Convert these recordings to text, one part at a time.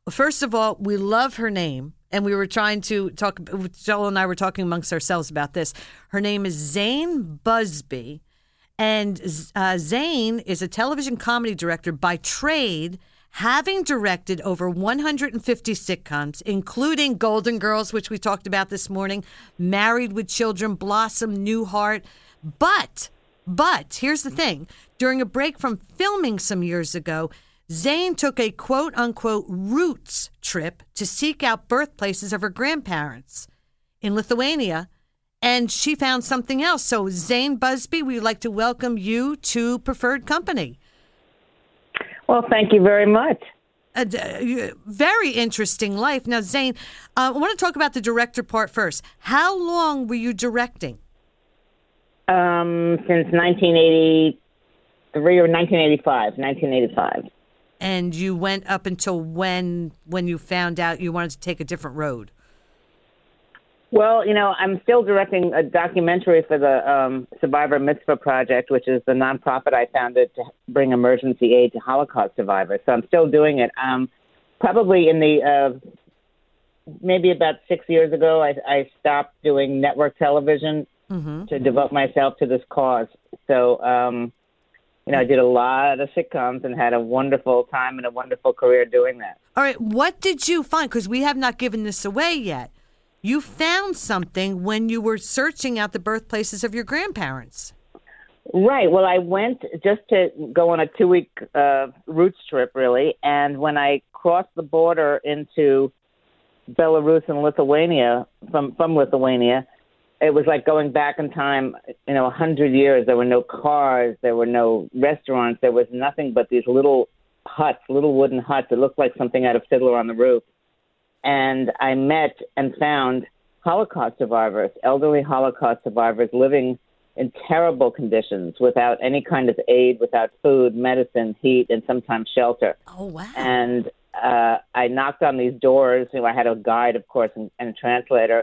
First of all, we love her name. And we were trying to talk, Joel and I were talking amongst ourselves about this. Her name is Zane Busby. And Zane is a television comedy director by trade, having directed over 150 sitcoms, including Golden Girls, which we talked about this morning, Married with Children, Blossom, Newhart. But here's the thing. During a break from filming some years ago, Zane took a quote-unquote roots trip to seek out birthplaces of her grandparents in Lithuania, and she found something else. So, Zane Busby, we'd like to welcome you to Preferred Company. Well, thank you very much. Very interesting life. Now, Zane, I want to talk about the director part first. How long were you directing? Since 1983 or 1985. And you went up until when you found out you wanted to take a different road? Well, I'm still directing a documentary for the Survivor Mitzvah Project, which is the nonprofit I founded to bring emergency aid to Holocaust survivors. So I'm still doing it. Probably in the maybe about 6 years ago, I stopped doing network television to devote myself to this cause. So, I did a lot of sitcoms and had a wonderful time and a wonderful career doing that. All right. What did you find? Because we have not given this away yet. You found something when you were searching out the birthplaces of your grandparents. Right. Well, I went just to go on a 2-week roots trip, really. And when I crossed the border into Belarus and Lithuania, from Lithuania, it was like going back in time, 100 years. There were no cars. There were no restaurants. There was nothing but these little huts, little wooden huts. It looked like something out of Fiddler on the Roof. And I met and found Holocaust survivors, elderly Holocaust survivors living in terrible conditions without any kind of aid, without food, medicine, heat, and sometimes shelter. Oh, wow. And I knocked on these doors. I had a guide, of course, and a translator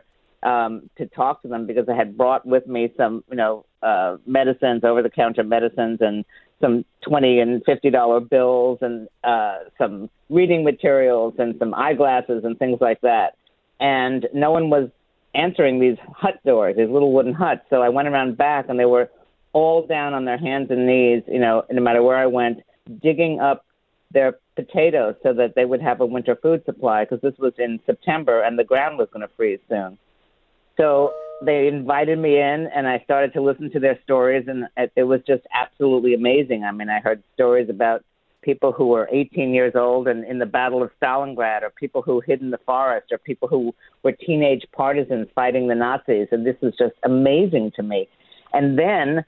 to talk to them because I had brought with me some, medicines, over-the-counter medicines, and some $20 and $50 bills, and some reading materials, and some eyeglasses, and things like that. And no one was answering these hut doors, these little wooden huts. So I went around back, and they were all down on their hands and knees, no matter where I went, digging up their potatoes so that they would have a winter food supply, because this was in September, and the ground was going to freeze soon. So they invited me in, and I started to listen to their stories, and it was just absolutely amazing. I mean, I heard stories about people who were 18 years old and in the Battle of Stalingrad, or people who hid in the forest, or people who were teenage partisans fighting the Nazis, and this was just amazing to me. And then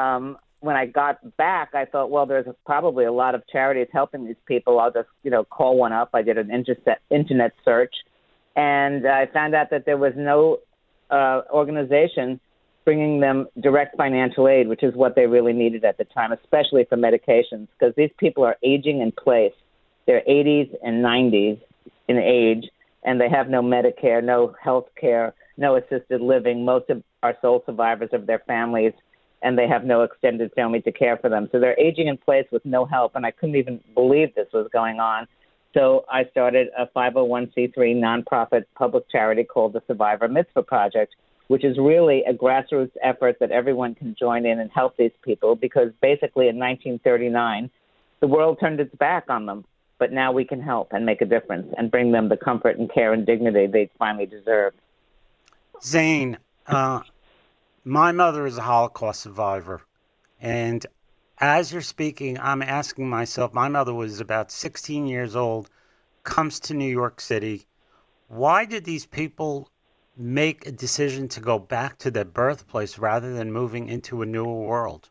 when I got back, I thought, well, there's probably a lot of charities helping these people. I'll just, call one up. I did an internet search, and I found out that there was no organization bringing them direct financial aid, which is what they really needed at the time, especially for medications, because these people are aging in place. They're 80s and 90s in age, and they have no Medicare, no health care, no assisted living. Most of are sole survivors of their families, and they have no extended family to care for them. So they're aging in place with no help, and I couldn't even believe this was going on. So I started a 501c3 nonprofit public charity called the Survivor Mitzvah Project, which is really a grassroots effort that everyone can join in and help these people, because basically in 1939, the world turned its back on them. But now we can help and make a difference and bring them the comfort and care and dignity they finally deserve. Zane, my mother is a Holocaust survivor, and as you're speaking, I'm asking myself, my mother was about 16 years old, comes to New York City. Why did these people make a decision to go back to their birthplace rather than moving into a newer world?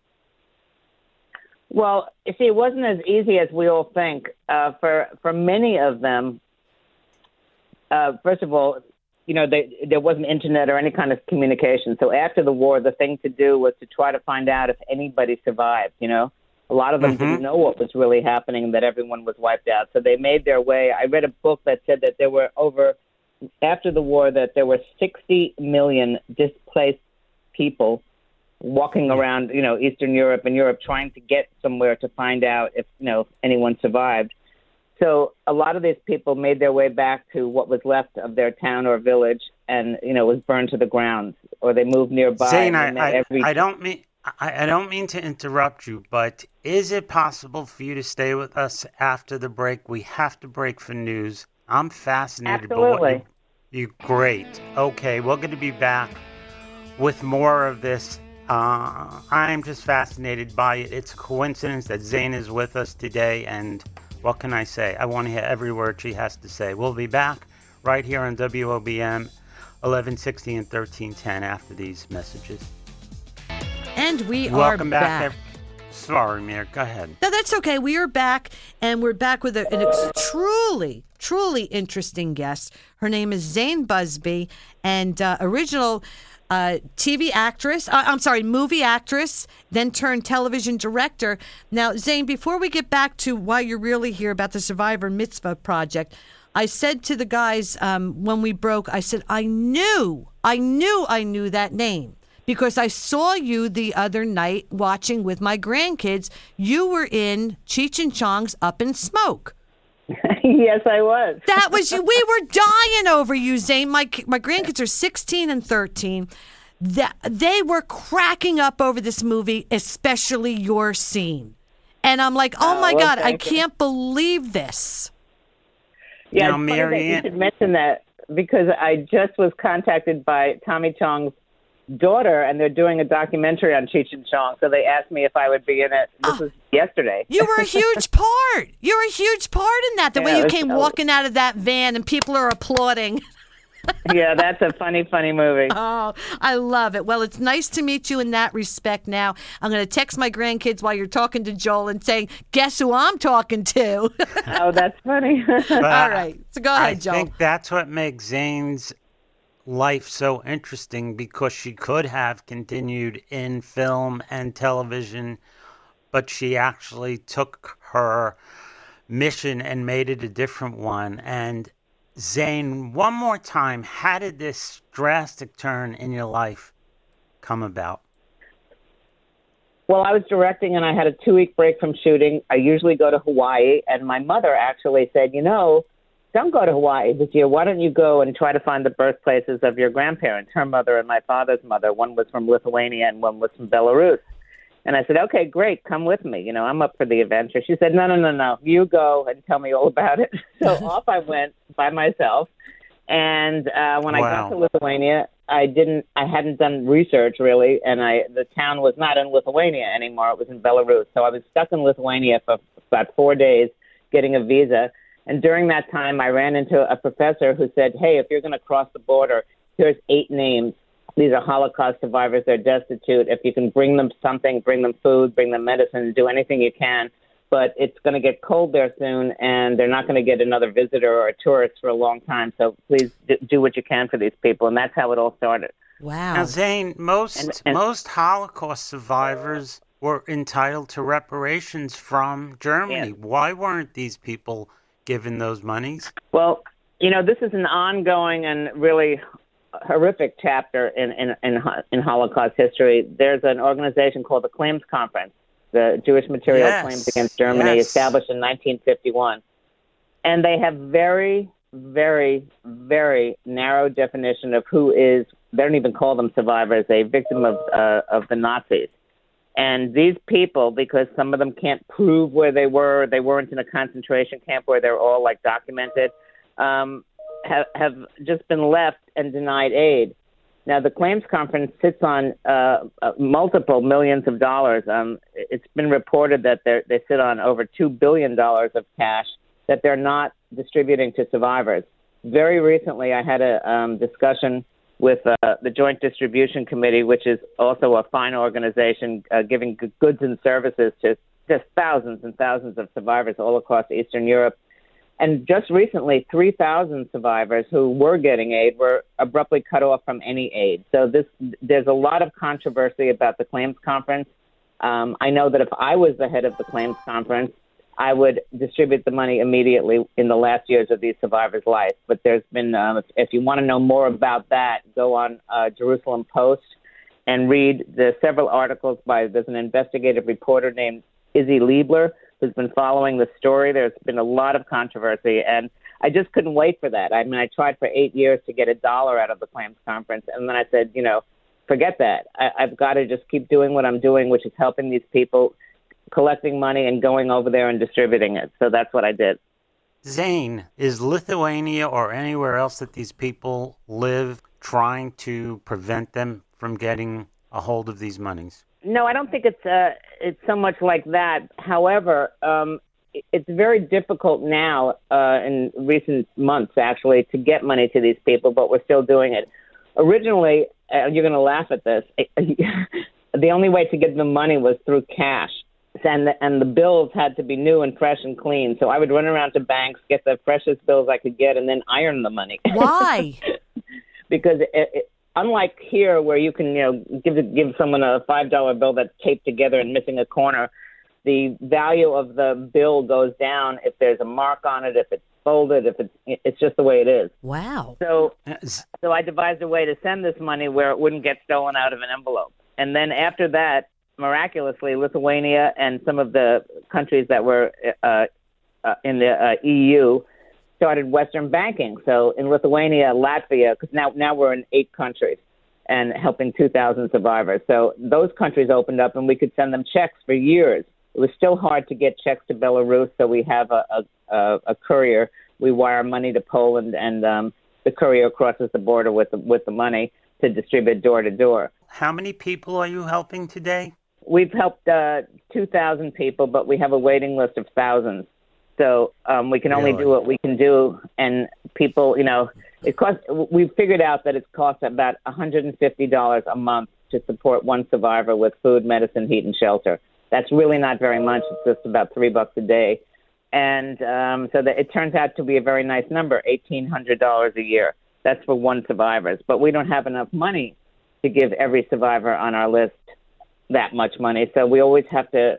Well, you see, it wasn't as easy as we all think. For many of them, first of all, there wasn't internet or any kind of communication. So after the war, the thing to do was to try to find out if anybody survived, A lot of them didn't know what was really happening and that everyone was wiped out. So they made their way. I read a book that said that there were after the war, that there were 60 million displaced people walking around, Eastern Europe and Europe trying to get somewhere to find out if, anyone survived. So a lot of these people made their way back to what was left of their town or village, and was burned to the ground, or they moved nearby. Zane, I don't mean to interrupt you, but is it possible for you to stay with us after the break? We have to break for news. I'm fascinated. Absolutely. You great. Okay, we're going to be back with more of this. I'm just fascinated by it. It's a coincidence that Zane is with us today, and what can I say? I want to hear every word she has to say. We'll be back right here on WOBM 1160 and 1310 after these messages. And we Welcome are back. back. Sorry, Mir. Go ahead. No, that's okay. We are back, and we're back with an truly, truly interesting guest. Her name is Zane Busby, and original TV actress, movie actress, then turned television director. Now, Zane, before we get back to why you're really here about the Survivor Mitzvah Project, I said to the guys when we broke, I said, I knew that name because I saw you the other night watching with my grandkids. You were in Cheech and Chong's Up in Smoke. Yes, I was. That was you. We were dying over you, Zane. My grandkids are 16 and 13. They were cracking up over this movie, especially your scene. And I'm like, oh my God, I can't believe this. Yeah, now, it's funny that you should mention that because I just was contacted by Tommy Chong's daughter, and they're doing a documentary on Cheech and Chong. So they asked me if I would be in it. This was yesterday. You were a huge part. You were a huge part in that. The way you came walking out of that van and people are applauding. Yeah, that's a funny, funny movie. Oh, I love it. Well, it's nice to meet you in that respect now. I'm going to text my grandkids while you're talking to Joel and saying, guess who I'm talking to? Oh, that's funny. All right. So go ahead, Joel. I think that's what makes Zane's life so interesting because she could have continued in film and television, but she actually took her mission and made it a different one. And Zane, one more time, how did this drastic turn in your life come about? Well, I was directing and I had a 2-week break from shooting. I usually go to Hawaii, and my mother actually said, don't go to Hawaii this year. Why don't you go and try to find the birthplaces of your grandparents, her mother and my father's mother. One was from Lithuania and one was from Belarus. And I said, okay, great, come with me. I'm up for the adventure. She said, no, you go and tell me all about it. So off I went by myself. And when I got to Lithuania, I hadn't done research really, and the town was not in Lithuania anymore. It was in Belarus. So I was stuck in Lithuania for about 4 days getting a visa. And during that time, I ran into a professor who said, hey, if you're going to cross the border, here's 8 names. These are Holocaust survivors. They're destitute. If you can bring them something, bring them food, bring them medicine, do anything you can. But it's going to get cold there soon, and they're not going to get another visitor or a tourist for a long time. So please do what you can for these people. And that's how it all started. Wow. Now, Zane, most Holocaust survivors were entitled to reparations from Germany. Yeah. Why weren't these people given those monies? Well, this is an ongoing and really horrific chapter in Holocaust history. There's an organization called the Claims Conference, the Jewish Material Claims Against Germany, established in 1951. And they have very, very, very narrow definition of who is, they don't even call them survivors, a victim of the Nazis. And these people, because some of them can't prove where they weren't in a concentration camp where they're all documented, have just been left and denied aid. Now, the Claims Conference sits on multiple millions of dollars. It's been reported that they sit on over $2 billion of cash that they're not distributing to survivors. Very recently, I had a discussion with the Joint Distribution Committee, which is also a fine organization giving goods and services to just thousands and thousands of survivors all across Eastern Europe. And just recently, 3,000 survivors who were getting aid were abruptly cut off from any aid. So there's a lot of controversy about the Claims Conference. I know that if I was the head of the Claims Conference, I would distribute the money immediately in the last years of these survivors' life. But there's been, if you want to know more about that, go on Jerusalem Post and read the several articles there's an investigative reporter named Izzy Liebler, who's been following the story. There's been a lot of controversy, and I just couldn't wait for that. I mean, I tried for 8 years to get $1 out of the claims conference, and then I said, forget that. I've got to just keep doing what I'm doing, which is helping these people, collecting money and going over there and distributing it. So that's what I did. Zane, is Lithuania or anywhere else that these people live trying to prevent them from getting a hold of these monies? No, I don't think it's so much like that. However, it's very difficult now in recent months, actually, to get money to these people, but we're still doing it. Originally, you're going to laugh at this, the only way to get the money was through cash. And the bills had to be new and fresh and clean. So I would run around to banks, get the freshest bills I could get, and then iron the money. Why? Because unlike here, where you can give someone a $5 bill that's taped together and missing a corner, the value of the bill goes down if there's a mark on it, if it's folded, if it's just the way it is. Wow. So I devised a way to send this money where it wouldn't get stolen out of an envelope. And then after that, miraculously, Lithuania and some of the countries that were in the EU started Western banking. So in Lithuania, Latvia, because now we're in 8 countries and helping 2,000 survivors. So those countries opened up and we could send them checks for years. It was still hard to get checks to Belarus, so we have a courier. We wire money to Poland, and the courier crosses the border with the money to distribute door to door. How many people are you helping today? We've helped 2,000 people, but we have a waiting list of thousands. So we can only do what we can do, and people, it costs. We've figured out that it's cost about $150 a month to support one survivor with food, medicine, heat, and shelter. That's really not very much. It's just about $3 a day, and so that it turns out to be a very nice number, $1,800 a year. That's for one survivor, but we don't have enough money to give every survivor on our list that much money. So we always have to,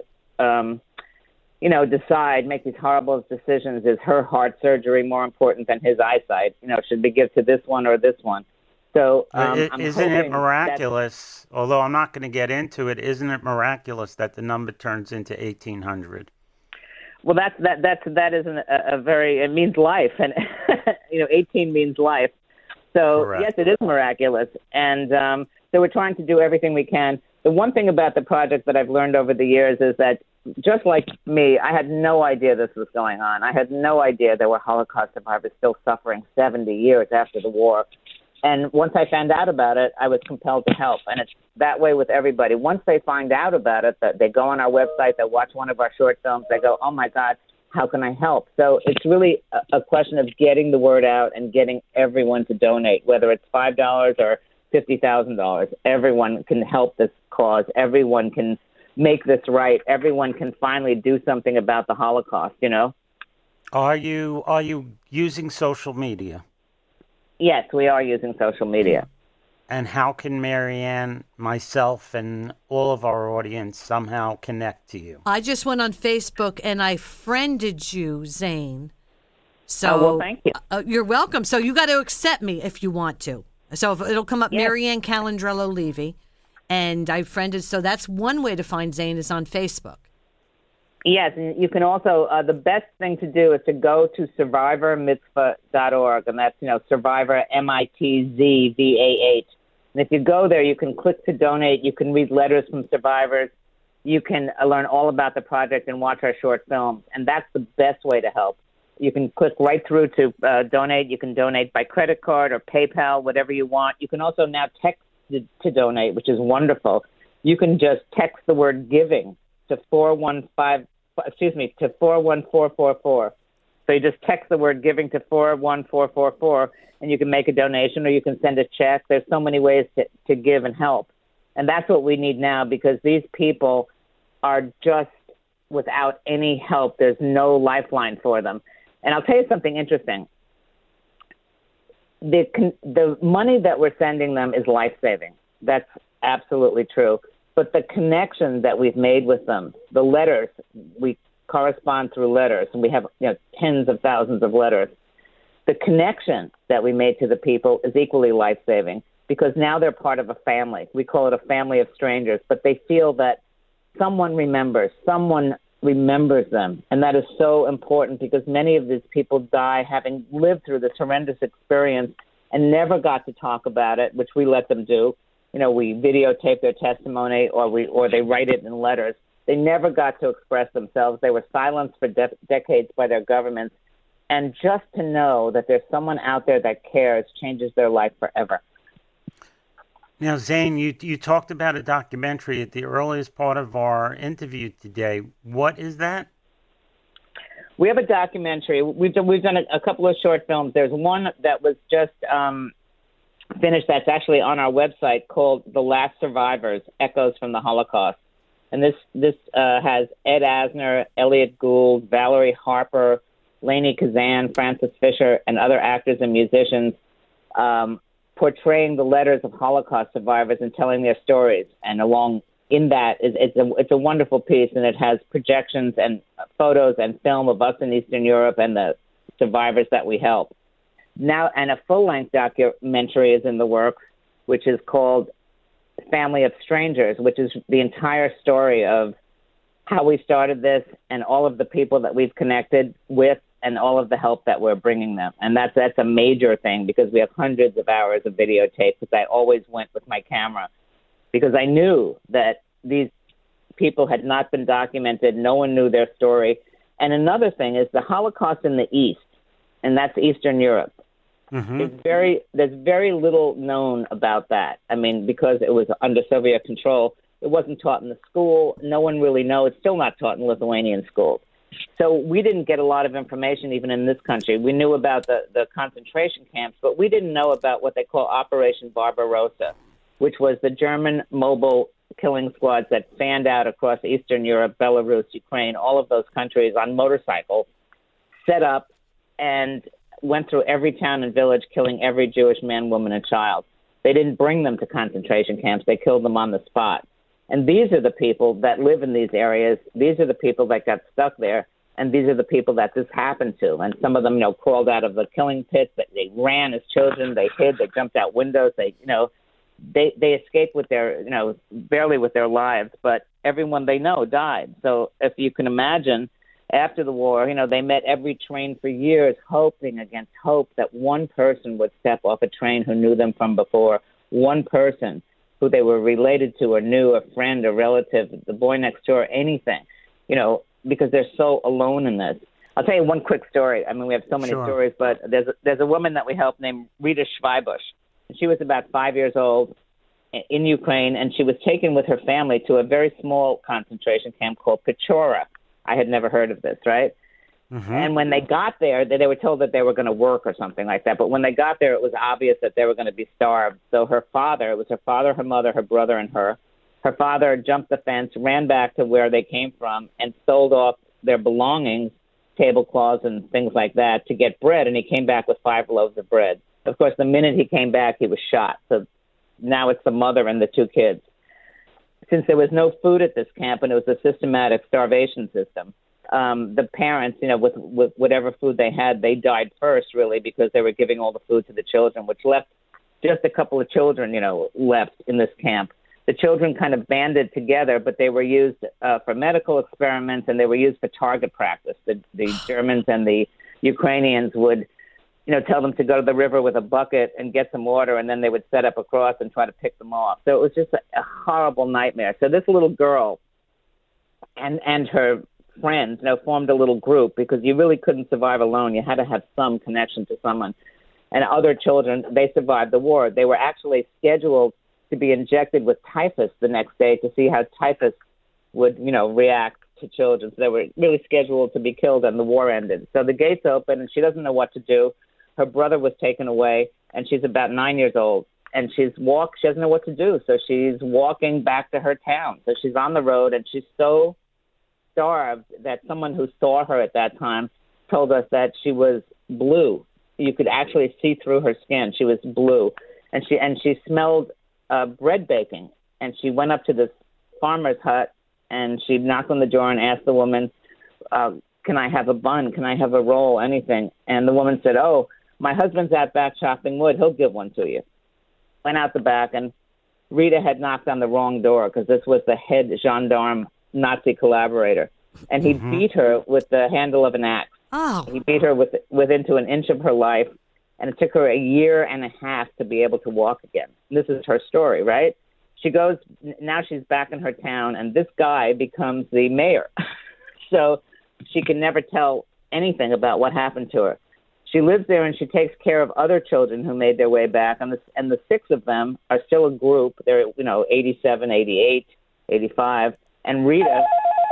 decide, make these horrible decisions. Is her heart surgery more important than his eyesight? Should we give to this one or this one? So isn't it miraculous, although I'm not going to get into it, isn't it miraculous that the number turns into 1,800? Well, that isn't it means life. And, 18 means life. So, correct. Yes, it is miraculous. And so we're trying to do everything we can. The one thing about the project that I've learned over the years is that, just like me, I had no idea this was going on. I had no idea there were Holocaust survivors still suffering 70 years after the war. And once I found out about it, I was compelled to help. And it's that way with everybody. Once they find out about it, they go on our website, they watch one of our short films, they go, oh, my God, how can I help? So it's really a question of getting the word out and getting everyone to donate, whether it's $5 or $50,000. Everyone can help this cause. Everyone can make this right. Everyone can finally do something about the Holocaust, Are you using social media? Yes, we are using social media. And how can Marianne, myself, and all of our audience somehow connect to you? I just went on Facebook and I friended you, Zane. So, well, thank you. You're welcome. So you got to accept me if you want to. So it'll come up, yes. Marianne Calandrello Levy, and I friended. So that's one way to find Zane is on Facebook. Yes, and you can also, the best thing to do is to go to survivormitzvah.org, and that's, Survivor, MITZVAH. And if you go there, you can click to donate. You can read letters from survivors. You can learn all about the project and watch our short films, and that's the best way to help. You can click right through to donate. You can donate by credit card or PayPal, whatever you want. You can also now text to donate, which is wonderful. You can just text the word giving to 41444. So you just text the word giving to 41444, and you can make a donation or you can send a check. There's so many ways to give and help. And that's what we need now, because these people are just without any help. There's no lifeline for them. And I'll tell you something interesting. The money that we're sending them is life-saving. That's absolutely true. But the connection that we've made with them, the letters, we correspond through letters, and we have tens of thousands of letters. The connection that we made to the people is equally life-saving, because now they're part of a family. We call it a family of strangers, but they feel that someone remembers, someone remembers them. And that is so important because many of these people die having lived through this horrendous experience and never got to talk about it, which we let them do. We videotape their testimony or they write it in letters. They never got to express themselves. They were silenced for decades by their governments. And just to know that there's someone out there that cares changes their life forever. Now, Zane, you talked about a documentary at the earliest part of our interview today. What is that? We have a documentary. We've done a couple of short films. There's one that was just finished that's actually on our website called The Last Survivors, Echoes from the Holocaust. And this has Ed Asner, Elliot Gould, Valerie Harper, Lainey Kazan, Francis Fisher, and other actors and musicians portraying the letters of Holocaust survivors and telling their stories. And along in that, it's a wonderful piece, and it has projections and photos and film of us in Eastern Europe and the survivors that we help. Now, and a full-length documentary is in the works, which is called Family of Strangers, which is the entire story of how we started this and all of the people that we've connected with and all of the help that we're bringing them. And that's a major thing because we have hundreds of hours of videotape because I always went with my camera because I knew that these people had not been documented. No one knew their story. And another thing is the Holocaust in the East, and that's Eastern Europe. Mm-hmm. There's very little known about that. I mean, because it was under Soviet control, it wasn't taught in the school. No one really knows. It's still not taught in Lithuanian schools. So we didn't get a lot of information even in this country. We knew about the concentration camps, but we didn't know about what they call Operation Barbarossa, which was the German mobile killing squads that fanned out across Eastern Europe, Belarus, Ukraine, all of those countries on motorcycles, set up and went through every town and village, killing every Jewish man, woman, and child. They didn't bring them to concentration camps. They killed them on the spot. And these are the people that live in these areas. These are the people that got stuck there. And these are the people that this happened to. And some of them, crawled out of the killing pits. They ran as children. They hid. They jumped out windows. They escaped with their, barely with their lives. But everyone they know died. So if you can imagine, after the war, they met every train for years, hoping against hope that one person would step off a train who knew them from before, one person who they were related to or knew, a friend, a relative, the boy next door, anything, because they're so alone in this. I'll tell you one quick story. I mean, we have so many stories, but there's a woman that we helped named Rita Schweibusch. And she was about 5 years old in Ukraine, and she was taken with her family to a very small concentration camp called Pechora. I had never heard of this, right? Mm-hmm. And when they got there, they were told that they were going to work or something like that. But when they got there, it was obvious that they were going to be starved. So her father, her mother, her brother, and her father jumped the fence, ran back to where they came from, and sold off their belongings, tablecloths and things like that, to get bread. And he came back with 5 loaves of bread. Of course, the minute he came back, he was shot. So now it's the mother and the 2 kids. Since there was no food at this camp and it was a systematic starvation system, the parents, with whatever food they had, they died first, really, because they were giving all the food to the children, which left just a couple of children, left in this camp. The children kind of banded together, but they were used for medical experiments and they were used for target practice. The Germans and the Ukrainians would tell them to go to the river with a bucket and get some water, and then they would set up a cross and try to pick them off. So it was just a horrible nightmare. So this little girl and her friends, formed a little group because you really couldn't survive alone. You had to have some connection to someone. And other children, they survived the war. They were actually scheduled to be injected with typhus the next day to see how typhus would, react to children. So they were really scheduled to be killed, and the war ended. So the gates open, and she doesn't know what to do. Her brother was taken away, and she's about 9 years old, and she doesn't know what to do. So she's walking back to her town. So she's on the road, and she's so starved that someone who saw her at that time told us that she was blue. You could actually see through her skin. She was blue, and she smelled bread baking. And she went up to this farmer's hut, and she knocked on the door and asked the woman, can I have a bun? Can I have a roll? Anything? And the woman said, oh, my husband's out back chopping wood. He'll give one to you. Went out the back, and Rita had knocked on the wrong door because this was the head gendarme Nazi collaborator. and he beat her with the handle of an axe. Oh. He beat her within to an inch of her life, and it took her a year and a half to be able to walk again. This is her story, right? She goes, now she's back in her town, and this guy becomes the mayor. So she can never tell anything about what happened to her. She lives there, and she takes care of other children who made their way back, and the 6 of them are still a group. They're, 87, 88, 85, and Rita,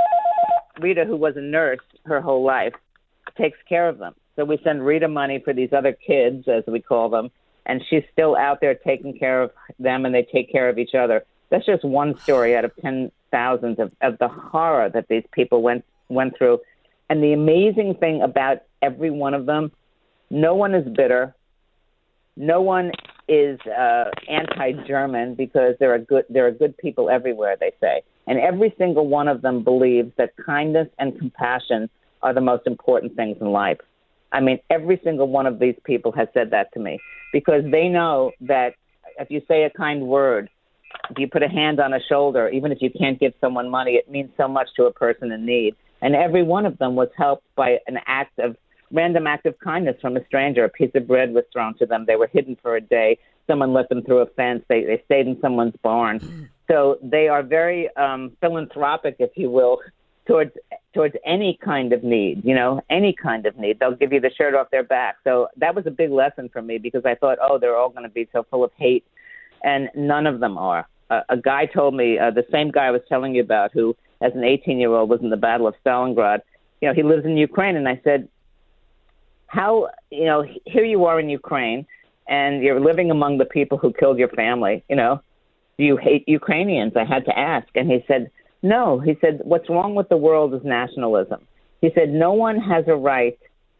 who was a nurse her whole life, takes care of them. So we send Rita money for these other kids, as we call them, and she's still out there taking care of them, and they take care of each other. That's just one story out of 10,000 of the horror that these people went through. And the amazing thing about every one of them, no one is bitter. No one is anti-German, because there are good people everywhere, they say. And every single one of them believes that kindness and compassion are the most important things in life. I mean, every single one of these people has said that to me, because they know that if you say a kind word, if you put a hand on a shoulder, even if you can't give someone money, it means so much to a person in need. And every one of them was helped by an random act of kindness from a stranger. A piece of bread was thrown to them. They were hidden for a day. Someone let them through a fence. They stayed in someone's barn. So they are very philanthropic, if you will, towards any kind of need, any kind of need. They'll give you the shirt off their back. So that was a big lesson for me, because I thought, they're all going to be so full of hate, and none of them are. A guy told me, the same guy I was telling you about, who as an 18-year-old was in the Battle of Stalingrad, he lives in Ukraine, and I said, how, here you are in Ukraine, and you're living among the people who killed your family, do you hate Ukrainians? I had to ask. And he said, no. He said, what's wrong with the world is nationalism. He said, no one has a right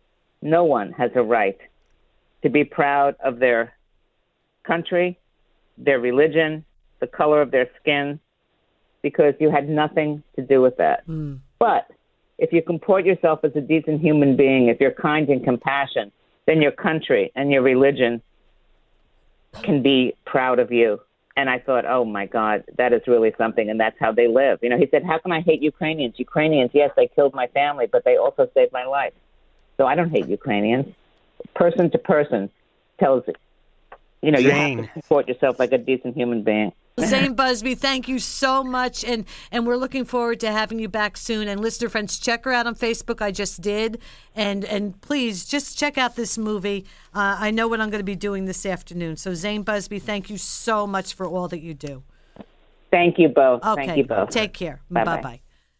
to be proud of their country, their religion, the color of their skin, because you had nothing to do with that. But if you comport yourself as a decent human being, if you're kind and compassionate, then your country and your religion can be proud of you. And I thought, oh, my God, that is really something. And that's how they live. He said, how can I hate Ukrainians? Ukrainians, yes, they killed my family, but they also saved my life. So I don't hate Ukrainians. Person to person tells it. You have to support yourself like a decent human being. Zane Busby, thank you so much, and we're looking forward to having you back soon. And listener friends, check her out on Facebook. I just did, and please just check out this movie. I know what I'm going to be doing this afternoon. So Zane Busby, thank you so much for all that you do. Thank you both. Okay, thank you both. Take care. Bye-bye. Bye-bye.